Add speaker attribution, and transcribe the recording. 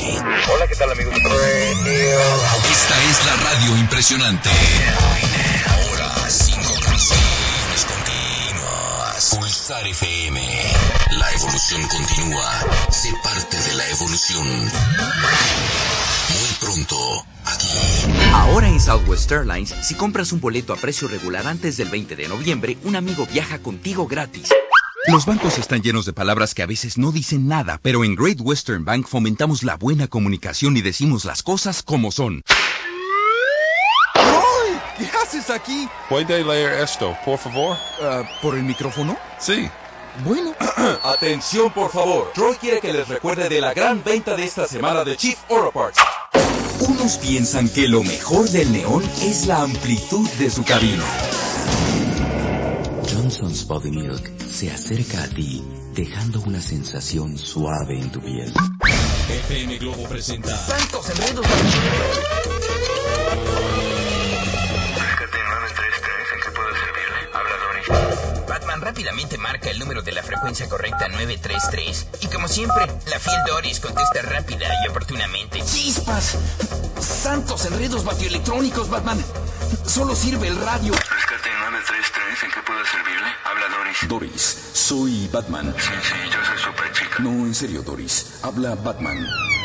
Speaker 1: Hola, ¿qué tal, amigos?
Speaker 2: Esta es la radio impresionante. Ahora 5 canciones continuas. Pulsar FM. La evolución continúa. Sé parte de la evolución. Muy pronto, aquí.
Speaker 3: Ahora en Southwest Airlines, si compras un boleto a precio regular antes del 20 de noviembre, un amigo viaja contigo gratis.
Speaker 4: Los bancos están llenos de palabras que a veces no dicen nada, pero en Great Western Bank fomentamos la buena comunicación y decimos las cosas como son.
Speaker 5: ¡Roy! ¿Qué haces aquí?
Speaker 6: ¿Puede leer esto, por favor?
Speaker 5: ¿Por el micrófono?
Speaker 6: Sí.
Speaker 5: Bueno.
Speaker 7: Atención, por favor. Troy quiere que les recuerde de la gran venta de esta semana de Chief Auto Parts.
Speaker 3: Unos piensan que lo mejor del neón es la amplitud de su cabina. Johnson's Body Milk se acerca a ti, dejando una sensación suave en tu piel.
Speaker 2: FM Globo presenta
Speaker 3: ¡Santos enredos!
Speaker 1: ¿En qué puedo servirle? Habla Doris.
Speaker 8: Batman rápidamente marca el número de la frecuencia correcta 933 y como siempre, la fiel Doris contesta rápida y oportunamente.
Speaker 3: ¡Chispas! ¡Santos enredos batioelectrónicos, Batman! Solo sirve el radio.
Speaker 1: Rescate 933, ¿en qué puedo servirle? Habla Doris.
Speaker 4: Doris, soy Batman.
Speaker 1: Sí, yo soy Superchica.
Speaker 4: No, en serio, Doris. Habla Batman.